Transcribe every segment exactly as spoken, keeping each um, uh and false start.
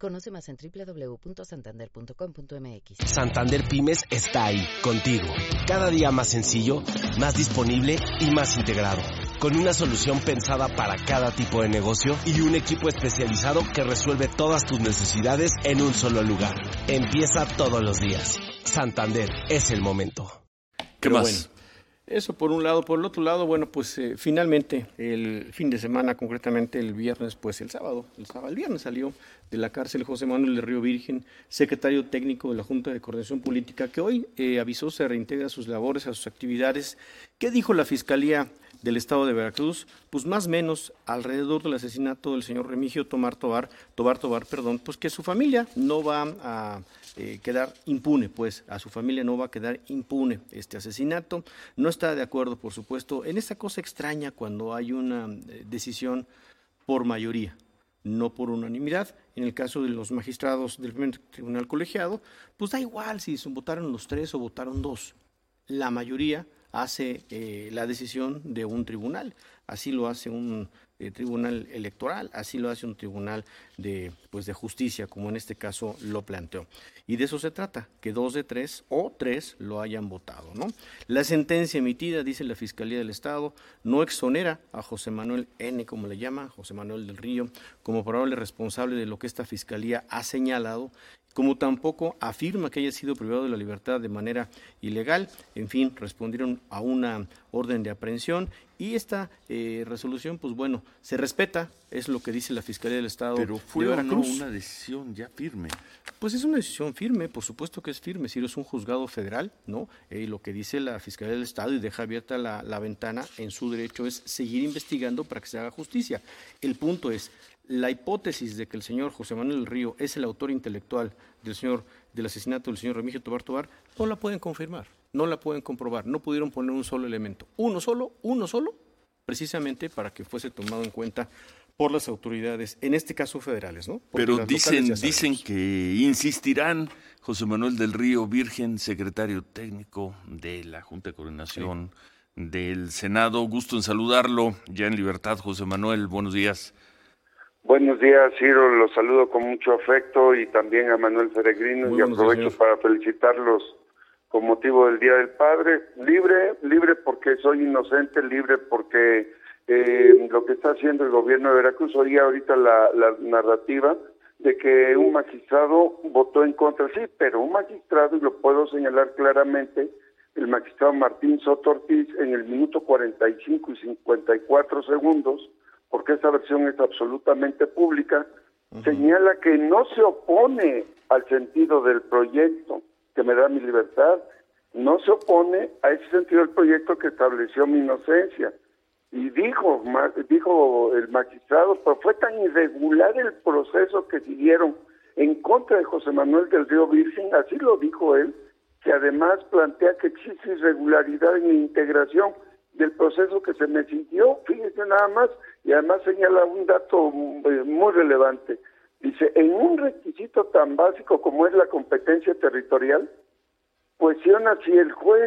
Conoce más en doble u doble u doble u punto santander punto com punto m x. Santander Pymes está ahí, contigo. Cada día más sencillo, más disponible y más integrado. Con una solución pensada para cada tipo de negocio y un equipo especializado que resuelve todas tus necesidades en un solo lugar. Empieza todos los días. Santander, es el momento. ¿Qué Pero más? Bueno, eso por un lado. Por el otro lado, bueno, pues eh, finalmente el fin de semana, concretamente el viernes, pues el sábado, el sábado, el viernes salió de la cárcel José Manuel del Río Virgen, secretario técnico de la Junta de Coordinación Política, que hoy eh, avisó se reintegra a sus labores, a sus actividades. ¿Qué dijo la Fiscalía del Estado de Veracruz? Pues más o menos alrededor del asesinato del señor Remigio Tomar Tobar, Tobar Tobar, perdón, pues que su familia no va a eh, quedar impune, pues a su familia no va a quedar impune este asesinato. No está de acuerdo, por supuesto, en esta cosa extraña cuando hay una eh, decisión por mayoría, no por unanimidad. En el caso de los magistrados del primer tribunal colegiado, pues da igual si votaron los tres o votaron dos. La mayoría hace eh, la decisión de un tribunal, así lo hace un eh, tribunal electoral, así lo hace un tribunal de, pues de justicia, como en este caso lo planteó. Y de eso se trata, que dos de tres o tres lo hayan votado, ¿no? La sentencia emitida, dice la Fiscalía del Estado, no exonera a José Manuel N., como le llama, José Manuel del Río, como probable responsable de lo que esta Fiscalía ha señalado, como tampoco afirma que haya sido privado de la libertad de manera ilegal. En fin, respondieron a una orden de aprehensión y esta eh, resolución, pues bueno, se respeta, es lo que dice la Fiscalía del Estado. Pero fue de o no Veracruz. una decisión ya firme. Pues es una decisión firme, por supuesto que es firme, si es un juzgado federal, ¿no? Eh, lo que dice la Fiscalía del Estado y deja abierta la, la ventana en su derecho es seguir investigando para que se haga justicia. El punto es, la hipótesis de que el señor José Manuel del Río es el autor intelectual del señor del asesinato del señor Remigio Tobar Tobar, no la pueden confirmar, no la pueden comprobar, no pudieron poner un solo elemento, uno solo, uno solo, precisamente para que fuese tomado en cuenta por las autoridades, en este caso federales, ¿no? Porque pero dicen, dicen que insistirán. José Manuel del Río Virgen, secretario técnico de la Junta de Coordinación sí. del Senado. Gusto en saludarlo, ya en libertad, José Manuel, buenos días. Buenos días, Ciro, los saludo con mucho afecto y también a Manuel Peregrino. Muy y aprovecho días, para felicitarlos con motivo del Día del Padre. Libre, libre porque soy inocente, libre porque eh, lo que está haciendo el gobierno de Veracruz, oía ahorita la, la narrativa de que un magistrado votó en contra, sí, pero un magistrado, y lo puedo señalar claramente, el magistrado Martín Soto Ortiz, en el minuto cuarenta y cinco y cincuenta y cuatro segundos, porque esta versión es absolutamente pública, uh-huh. señala que no se opone al sentido del proyecto que me da mi libertad, no se opone a ese sentido del proyecto que estableció mi inocencia. Y dijo, dijo el magistrado, pero fue tan irregular el proceso que siguieron en contra de José Manuel del Río Virgen, así lo dijo él, que además plantea que existe irregularidad en la integración del proceso que se me siguió, fíjese nada más, y además señala un dato muy relevante. Dice, en un requisito tan básico como es la competencia territorial, cuestiona si el juez,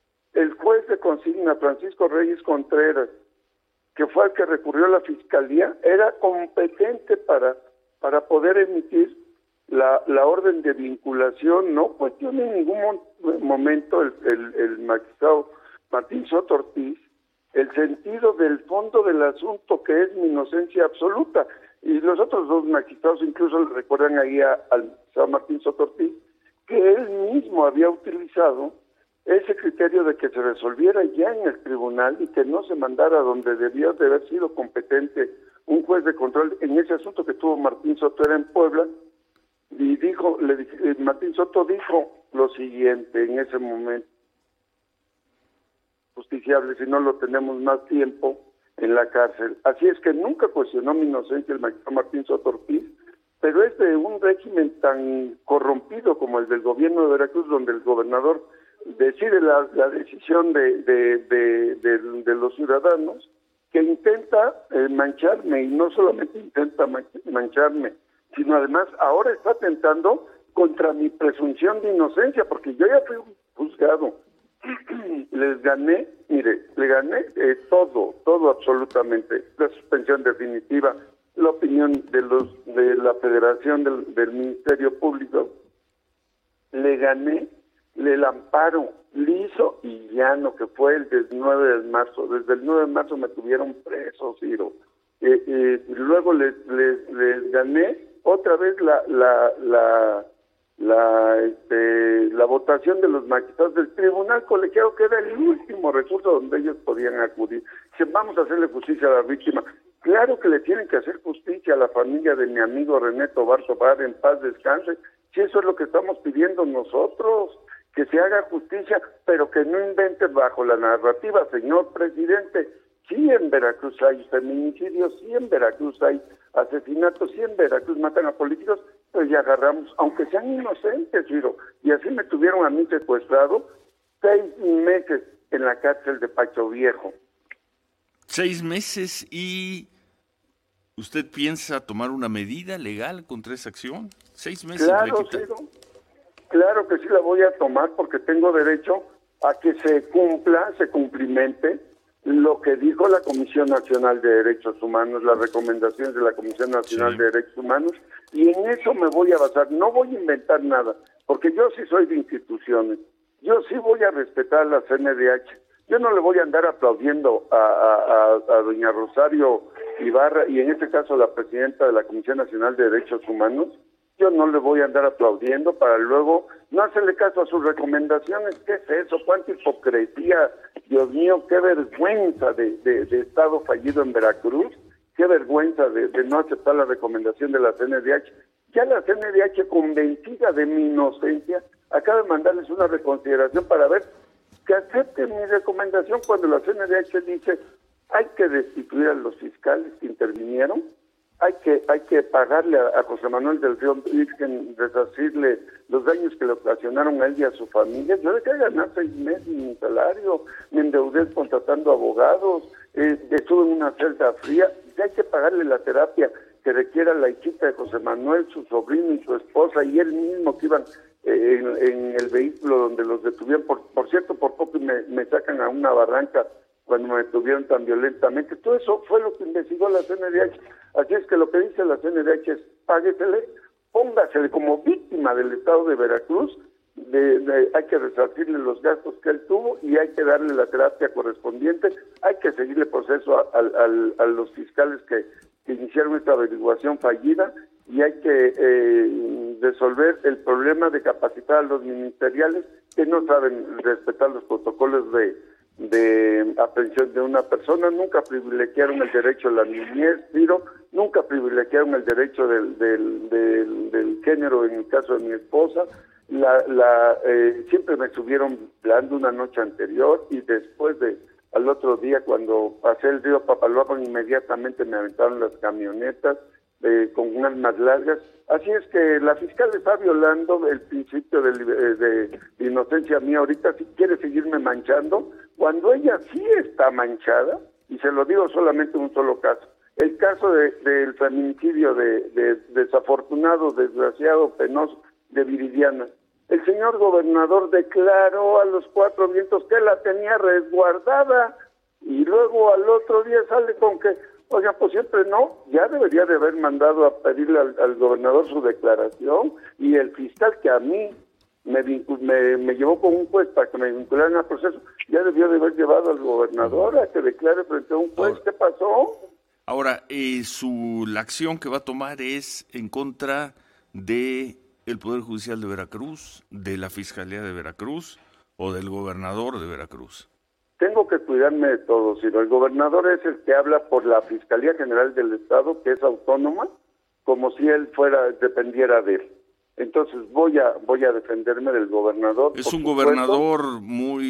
el juez de consigna, Francisco Reyes Contreras, que fue el que recurrió a la Fiscalía, era competente para, para poder emitir la, la orden de vinculación. No cuestiona en ningún momento el, el, el magistrado Martín Soto Ortiz el sentido del fondo del asunto, que es mi inocencia absoluta. Y los otros dos magistrados incluso le recuerdan ahí a, al magistrado Martín Soto Ortiz que él mismo había utilizado ese criterio de que se resolviera ya en el tribunal y que no se mandara donde debió de haber sido competente un juez de control en ese asunto que tuvo Martín Soto, era en Puebla, y dijo, le, Martín Soto dijo lo siguiente en ese momento: justiciable si no lo tenemos más tiempo en la cárcel. Así es que nunca cuestionó mi inocencia el magistrado Martín Soto Ortiz, pero es de un régimen tan corrompido como el del gobierno de Veracruz, donde el gobernador decide la, la decisión de, de, de, de, de los ciudadanos, que intenta eh, mancharme, y no solamente intenta mancharme, sino además ahora está atentando contra mi presunción de inocencia, porque yo ya fui juzgado. Les gané, mire, le gané eh, todo, todo absolutamente, la suspensión definitiva, la opinión de los de la Federación del, del Ministerio Público, le gané, le el amparo liso y llano, que fue el del nueve de marzo. Desde el nueve de marzo me tuvieron preso, Ciro. Eh, eh, luego les, les, les gané otra vez la la la la este, la votación de los magistrados del tribunal colegiado, que era el último recurso donde ellos podían acudir. Dicen, vamos a hacerle justicia a la víctima. Claro que le tienen que hacer justicia a la familia de mi amigo René Tobar Tobar, en paz descanse. Si eso es lo que estamos pidiendo nosotros, que se haga justicia, pero que no invente bajo la narrativa, señor presidente. Sí, en Veracruz hay feminicidios, sí, en Veracruz hay asesinatos, sí, en Veracruz matan a políticos, pues ya agarramos, aunque sean inocentes, Ciro. Y así me tuvieron a mí secuestrado seis meses en la cárcel de Pacho Viejo. Seis meses. ¿Y usted piensa tomar una medida legal contra esa acción? Seis meses. Claro, Ciro, claro que sí la voy a tomar, porque tengo derecho a que se cumpla, se cumplimente lo que dijo la Comisión Nacional de Derechos Humanos, las recomendaciones de la Comisión Nacional sí. de Derechos Humanos, y en eso me voy a basar. No voy a inventar nada, porque yo sí soy de instituciones. Yo sí voy a respetar a la C N D H. Yo no le voy a andar aplaudiendo a, a, a, a doña Rosario Ibarra, y en este caso la presidenta de la Comisión Nacional de Derechos Humanos. Yo no le voy a andar aplaudiendo para luego no hacerle caso a sus recomendaciones. ¿Qué es eso? ¿Cuánta hipocresía? Dios mío, qué vergüenza de, de, de Estado fallido en Veracruz. Qué vergüenza de, de no aceptar la recomendación de la C N D H. Ya la C N D H, convencida de mi inocencia, acaba de mandarles una reconsideración para ver que acepten mi recomendación, cuando la C N D H dice hay que destituir a los fiscales que intervinieron, hay que hay que pagarle a, a José Manuel del Río Virgen, resarcirle los daños que le ocasionaron a él y a su familia. Yo dejé de ganar seis meses mi salario, me endeudé contratando abogados, eh, estuve en una celda fría, y hay que pagarle la terapia que requiera la hijita de José Manuel, su sobrino y su esposa, y él mismo, que iban eh, en, en el vehículo donde los detuvieron. Por, por cierto, por poco me, me sacan a una barranca cuando me detuvieron tan violentamente. Todo eso fue lo que investigó la C N D H. Así es que lo que dice la C N D H es, páguesele, póngasele como víctima del Estado de Veracruz, de, de, hay que resarcirle los gastos que él tuvo y hay que darle la terapia correspondiente, hay que seguirle proceso a, a, a, a los fiscales que, que iniciaron esta averiguación fallida, y hay que eh, resolver el problema de capacitar a los ministeriales que no saben respetar los protocolos de de aprehensión de una persona. Nunca privilegiaron el derecho a la niñez, Ciro, nunca privilegiaron el derecho del, del, del, del género en el caso de mi esposa. La, la, eh, siempre me estuvieron hablando una noche anterior, y después de al otro día, cuando pasé el río Papaloapan, inmediatamente me aventaron las camionetas eh, con armas largas. Así es que la fiscal está violando el principio de, de, de inocencia mía ahorita, si quiere seguirme manchando, cuando ella sí está manchada, y se lo digo solamente en un solo caso, el caso de, del feminicidio de, de desafortunado, desgraciado, penoso, de Viridiana. El señor gobernador declaró a los cuatro vientos que la tenía resguardada, y luego al otro día sale con que, oiga, pues siempre no, ya debería de haber mandado a pedirle al, al gobernador su declaración, y el fiscal que a mí me, me, me llevó con un juez para que me vincularan al proceso, ya debió de haber llevado al gobernador a que declare frente a un juez. ¿Qué pasó? Ahora, eh, su la acción que va a tomar es en contra de el Poder Judicial de Veracruz, de la Fiscalía de Veracruz o del gobernador de Veracruz. Tengo que cuidarme de todo, sino el gobernador es el que habla por la Fiscalía General del Estado, que es autónoma, como si él fuera dependiera de él. Entonces voy a voy a defenderme del gobernador. Es un gobernador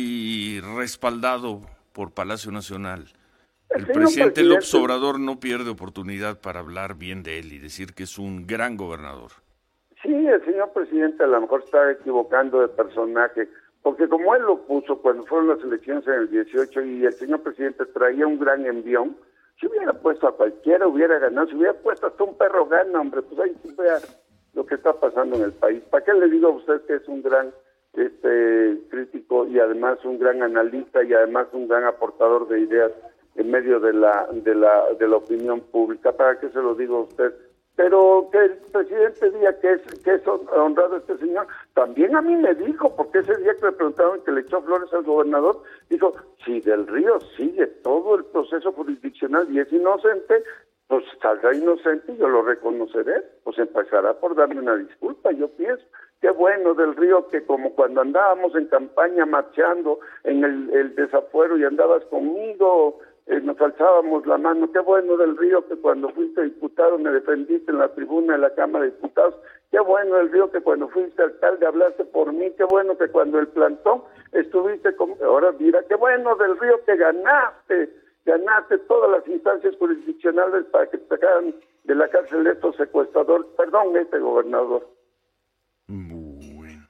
muy respaldado por Palacio Nacional. El, el presidente, presidente López Obrador no pierde oportunidad para hablar bien de él y decir que es un gran gobernador. Sí, el señor presidente a lo mejor está equivocando de personaje, porque como él lo puso cuando fueron las elecciones en el dieciocho y el señor presidente traía un gran envión, si hubiera puesto a cualquiera, hubiera ganado, si hubiera puesto hasta un perro gana, hombre, pues ahí vea lo que está pasando en el país. ¿Para qué le digo a usted que es un gran este crítico y además un gran analista y además un gran aportador de ideas en medio de la de la de la opinión pública. ¿Para qué se lo digo a usted? Pero que el presidente diga que es que es honrado este señor, también a mí me dijo, porque ese día que le preguntaron que le echó flores al gobernador, dijo, si Del Río sigue todo el proceso jurisdiccional y es inocente, pues saldrá inocente y yo lo reconoceré, pues empezará por darme una disculpa, yo pienso. Qué bueno Del Río que como cuando andábamos en campaña marchando en el, el desafuero y andabas conmigo, eh, nos alzábamos la mano. Qué bueno Del Río que cuando fuiste diputado me defendiste en la tribuna de la Cámara de Diputados. Qué bueno Del Río que cuando fuiste alcalde hablaste por mí. Qué bueno que cuando el plantón estuviste con... Ahora mira, qué bueno Del Río que ganaste, ganaste todas las instancias jurisdiccionales para que te sacaran de la cárcel de estos secuestradores, perdón, este gobernador. Bueno.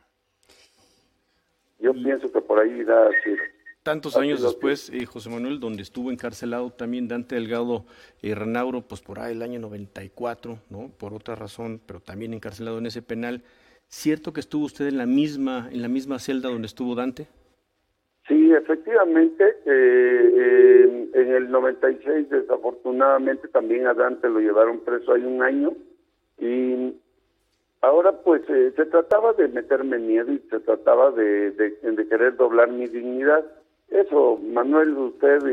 Yo y... pienso que por ahí irá así. Tantos así años después, eh, José Manuel, donde estuvo encarcelado también Dante Delgado eh, Renauro, pues por ahí el año noventa y cuatro, ¿no? Por otra razón, pero también encarcelado en ese penal. ¿Cierto que estuvo usted en la misma en la misma celda donde estuvo Dante? Sí, efectivamente, eh, eh, en el noventa y seis desafortunadamente también a Dante lo llevaron preso ahí un año y ahora pues eh, se trataba de meterme miedo y se trataba de, de, de querer doblar mi dignidad. Eso, Manuel, usted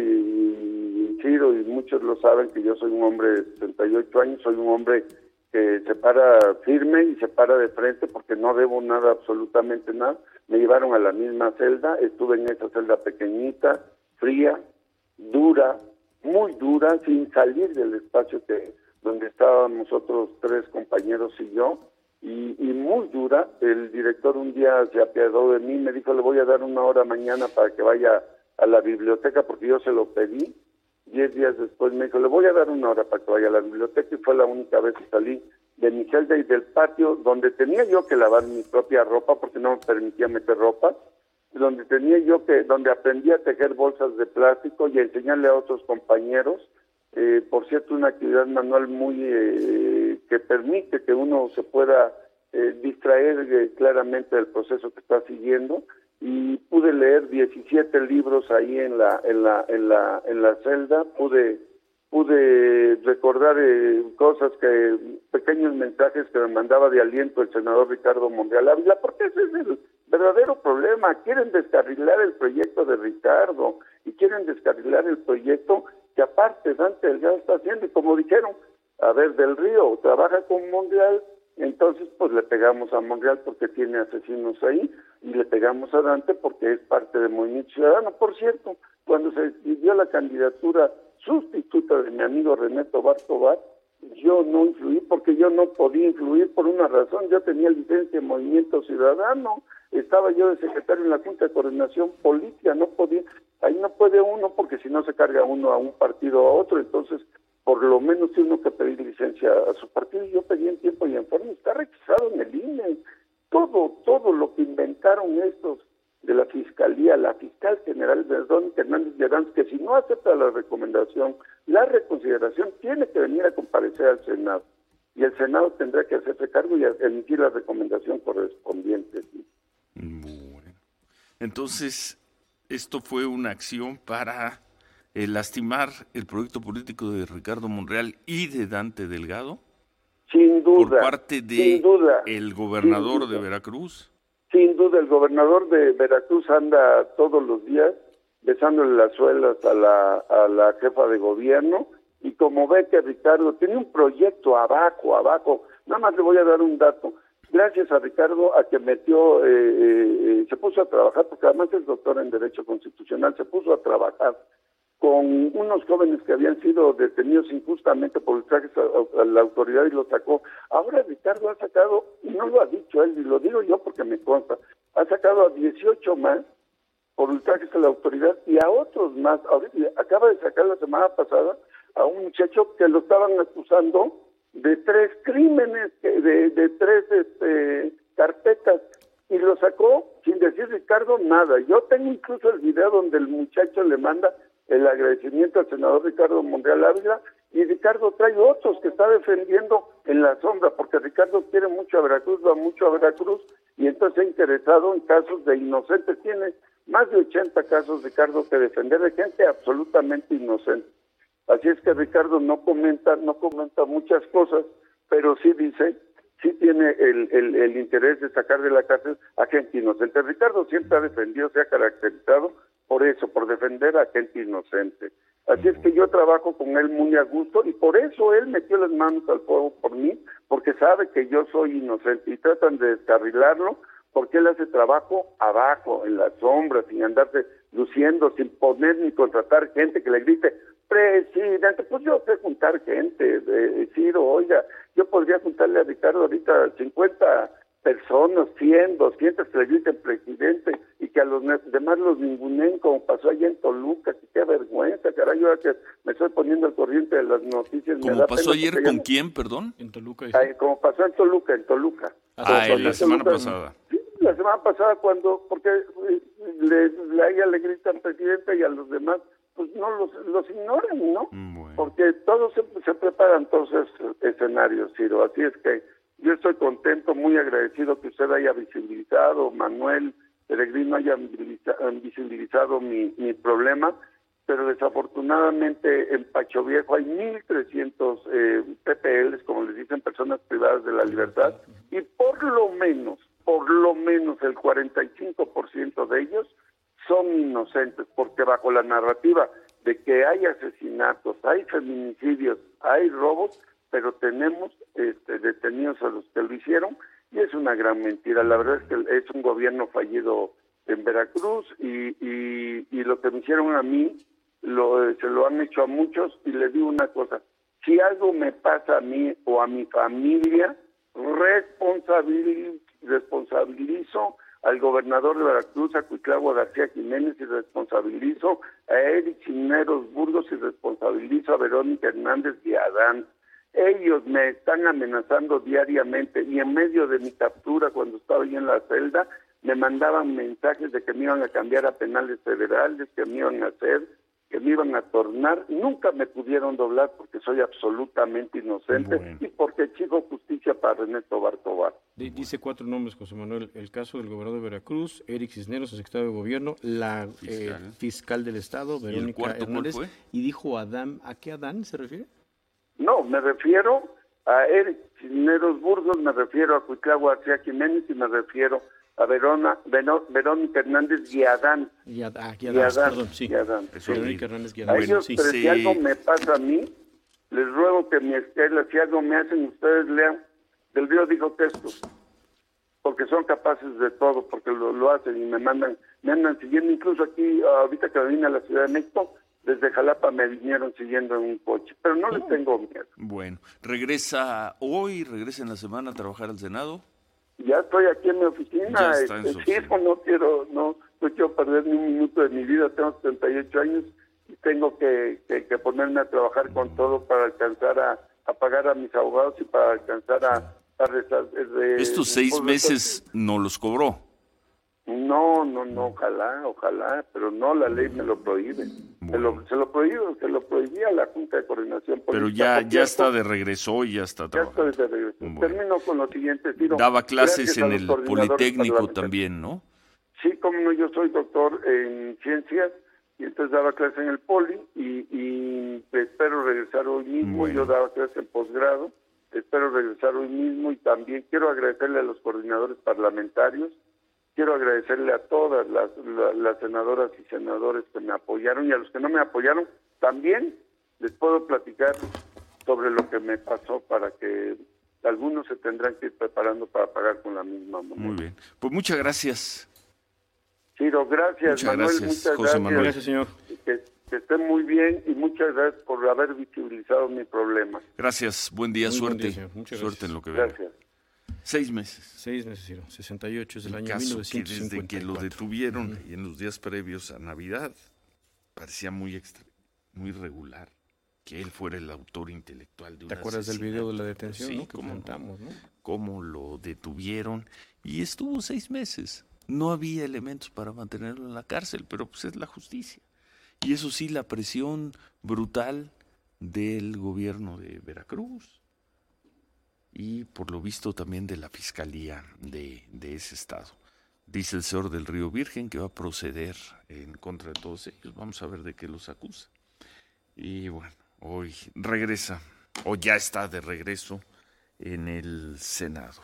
y Ciro y muchos lo saben que yo soy un hombre de sesenta y ocho años, soy un hombre que se para firme y se para de frente porque no debo nada, absolutamente nada. Me llevaron a la misma celda, estuve en esa celda pequeñita, fría, dura, muy dura, sin salir del espacio que donde estábamos otros tres compañeros y yo, y, y muy dura. El director un día se apiadó de mí, me dijo, le voy a dar una hora mañana para que vaya a la biblioteca, porque yo se lo pedí. Diez días después me dijo, le voy a dar una hora para que vaya a la biblioteca, y fue la única vez que salí de mi celda y del patio, donde tenía yo que lavar mi propia ropa, porque no me permitía meter ropa, donde tenía yo que, donde aprendí a tejer bolsas de plástico y a enseñarle a otros compañeros. Eh, por cierto, una actividad manual muy eh, que permite que uno se pueda eh, distraer eh, claramente del proceso que está siguiendo, y pude leer diecisiete libros ahí en la en la en la en la celda. Pude pude recordar eh, cosas que pequeños mensajes que me mandaba de aliento el senador Ricardo Monreal Ávila, porque ese es el verdadero problema. Quieren descarrilar el proyecto de Ricardo y quieren descarrilar el proyecto que aparte Dante Delgado está haciendo, y como dijeron, a ver, Del Río trabaja con Monreal, entonces pues le pegamos a Monreal porque tiene asesinos ahí, y le pegamos a Dante porque es parte del Movimiento Ciudadano. Por cierto, cuando se decidió la candidatura sustituta de mi amigo René Tobar Tobar, yo no influí porque yo no podía influir por una razón. Yo tenía licencia de Movimiento Ciudadano, estaba yo de secretario en la Junta de Coordinación Política, no podía, ahí no puede uno porque si no se carga uno a un partido o a otro, entonces por lo menos tiene uno que pedir licencia a su partido, y yo pedí en tiempo y en forma, está registrado en el I N E. Todo, todo lo que inventaron estos de la Fiscalía, la Fiscal General Verónica Hernández Llerans, que si no acepta la recomendación, la reconsideración, tiene que venir a comparecer al Senado, y el Senado tendrá que hacerse cargo y emitir la recomendación correspondiente. ¿Sí? Bueno, entonces, esto fue una acción para eh, lastimar el proyecto político de Ricardo Monreal y de Dante Delgado. Sin duda. Por parte de duda, el gobernador de Veracruz. Sin duda, el gobernador de Veracruz anda todos los días besándole las suelas a la, a la jefa de gobierno, y como ve que Ricardo tiene un proyecto abajo, abajo, nada más le voy a dar un dato. Gracias a Ricardo, a que metió, eh, eh, se puso a trabajar, porque además es doctor en Derecho Constitucional, se puso a trabajar con unos jóvenes que habían sido detenidos injustamente por ultrajes a, a la autoridad, y los sacó. Ahora Ricardo ha sacado, y no lo ha dicho él, y lo digo yo porque me consta, ha sacado a dieciocho más por ultrajes a la autoridad y a otros más. Ahorita acaba de sacar la semana pasada a un muchacho que lo estaban acusando de tres crímenes, de, de tres este, carpetas, y lo sacó sin decir Ricardo nada. Yo tengo incluso el video donde el muchacho le manda el agradecimiento al senador Ricardo Monreal Ávila, y Ricardo trae otros que está defendiendo en la sombra, porque Ricardo quiere mucho a Veracruz, va mucho a Veracruz, y entonces ha interesado en casos de inocentes. Tiene Más de ochenta casos, Ricardo, que defender de gente absolutamente inocente. Así es que Ricardo no comenta, no comenta muchas cosas, pero sí dice, sí tiene el, el, el interés de sacar de la cárcel a gente inocente. Ricardo siempre ha defendido, se ha caracterizado por eso, por defender a gente inocente. Así es que yo trabajo con él muy a gusto y por eso él metió las manos al fuego por mí, porque sabe que yo soy inocente y tratan de descarrilarlo porque él hace trabajo abajo, en la sombra, sin andarse luciendo, sin poner ni contratar gente que le grite, presidente, pues yo sé juntar gente, eh, Ciro, oiga, yo podría juntarle a Ricardo ahorita cincuenta personas, cien, doscientos que le griten presidente y que a los demás los ningunen como pasó allá en Toluca, que qué vergüenza, caray, yo que me estoy poniendo al corriente de las noticias. ¿Cómo pasó ayer con quién, perdón? En Toluca. Ay, como pasó en Toluca, en Toluca. Ah, en la semana Toluca, pasada. Sí, la semana pasada cuando, porque le, le, a ella le gritan presidente y a los demás pues no los, los ignoran, ¿no? Bueno. Porque todos se, se preparan todos esos escenarios, Ciro. Así es que yo estoy contento, muy agradecido que usted haya visibilizado, Manuel Peregrino haya visibilizado mi, mi problema, pero desafortunadamente en Pacho Viejo hay mil trescientos eh, P P Ls, como les dicen, personas privadas de la libertad, y por lo menos, por lo menos el cuarenta y cinco por ciento de ellos son inocentes, porque bajo la narrativa de que hay asesinatos, hay feminicidios, hay robos, pero tenemos este, detenidos a los que lo hicieron, y es una gran mentira. La verdad es que es un gobierno fallido en Veracruz, y, y, y lo que me hicieron a mí, lo, se lo han hecho a muchos, y les digo una cosa, si algo me pasa a mí o a mi familia, responsabilizo, responsabilizo al gobernador de Veracruz, a Cuitlahua García Jiménez, y responsabilizo a Eric Cisneros Burgos, y responsabilizo a Verónica Hernández y a Adán. Ellos me están amenazando diariamente, y en medio de mi captura, cuando estaba ahí en la celda, me mandaban mensajes de que me iban a cambiar a penales federales, que me iban a hacer, que me iban a tornar. Nunca me pudieron doblar porque soy absolutamente inocente, bueno, y porque exijo justicia para René Tobar Tobar. Dice cuatro nombres, José Manuel: el caso del gobernador de Veracruz, Eric Cisneros, el secretario de gobierno, la fiscal, eh, fiscal del estado, Verónica Hernández, y dijo Adán. ¿A qué Adán se refiere? No, me refiero a Eric Cisneros Burgos, me refiero a Cuitlahua García Jiménez, y me refiero a Verona, Veno, Verónica Hernández y Adán. Y Adán, y Adán, Adán, perdón, sí. Y Adán. Sí. Verónica Hernández y Adán. A ellos, sí, pero sí. Si algo me pasa a mí, les ruego que mi esquela, si algo me hacen, ustedes lean Del Río dijo textos, porque son capaces de todo, porque lo, lo hacen y me mandan, me andan siguiendo, incluso aquí, ahorita que vine a la Ciudad de México, desde Jalapa me vinieron siguiendo en un coche, pero no les tengo miedo. Bueno, ¿regresa hoy, regresa en la semana a trabajar al Senado? Ya estoy aquí en mi oficina, ya está en este, su oficina. Sí, no quiero, no, no quiero perder ni un minuto de mi vida, tengo setenta y ocho años y tengo que, que, que ponerme a trabajar con todo para alcanzar a, a pagar a mis abogados y para alcanzar a... a resar, de, ¿Estos seis meses no los cobró? No, no, no, ojalá, ojalá, pero no, la ley me lo prohíbe. Bueno. Se lo, se lo prohíbe, se lo prohibía la Junta de Coordinación Política. Pero ya, ya está de regreso y ya está trabajando. Ya estoy de regreso. Bueno. Termino con lo siguiente, Ciro. Daba clases en el Politécnico también, ¿no? Sí, como no, yo soy doctor en ciencias y entonces daba clases en el Poli y, y espero regresar hoy mismo. Bueno. Yo daba clases en posgrado, espero regresar hoy mismo, y también quiero agradecerle a los coordinadores parlamentarios. Quiero agradecerle a todas las, las, las senadoras y senadores que me apoyaron, y a los que no me apoyaron también les puedo platicar sobre lo que me pasó, para que algunos se tendrán que ir preparando para pagar con la misma moneda. Muy bien, pues muchas gracias. Ciro, gracias. Muchas Manuel, gracias, muchas José gracias. Manuel. Gracias, señor. Que, que estén muy bien y muchas gracias por haber visibilizado mi problema. Gracias, buen día, muy suerte. Buen día, Muchas suerte gracias. en lo que venga. Gracias. Seis meses. Seis meses, Ciro. sesenta y ocho es el el año caso mil novecientos cincuenta y cuatro. Que desde que lo detuvieron uh-huh. y en los días previos a Navidad parecía muy extra, muy regular que él fuera el autor intelectual de un ¿Te acuerdas del video de la detención? Sí, ¿no? Que cómo, comentamos, ¿no? Cómo lo detuvieron y estuvo seis meses. No había elementos para mantenerlo en la cárcel, pero pues es la justicia. Y eso sí, la presión brutal del gobierno de Veracruz y por lo visto también de la fiscalía de, de ese estado. dice el señor del Río Virgen que va a proceder en contra de todos ellos. Vamos a ver de qué los acusa. Y bueno, hoy regresa, o ya está de regreso en el Senado.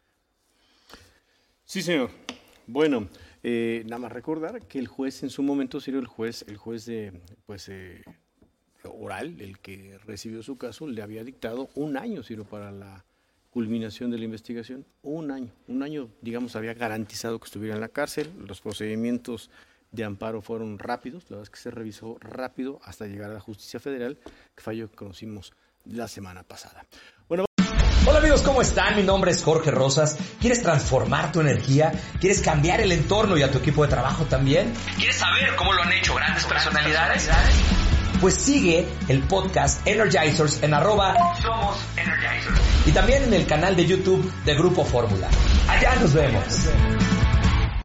Sí, señor. Bueno, eh, nada más recordar que el juez en su momento, Ciro, el juez, el juez de, pues, eh, oral, el que recibió su caso, le había dictado un año, Ciro, para la culminación de la investigación. Un año. Un año, digamos, había garantizado que estuviera en la cárcel. Los procedimientos de amparo fueron rápidos. La verdad es que se revisó rápido hasta llegar a la justicia federal, que fallo que conocimos la semana pasada. Bueno. Hola amigos, ¿cómo están? Mi nombre es Jorge Rosas. ¿Quieres transformar tu energía? ¿Quieres cambiar el entorno y a tu equipo de trabajo también? ¿Quieres saber cómo lo han hecho grandes personalidades? Pues sigue el podcast Energizers en arroba Somos Energizers. Y también en el canal de YouTube de Grupo Fórmula. Allá nos vemos.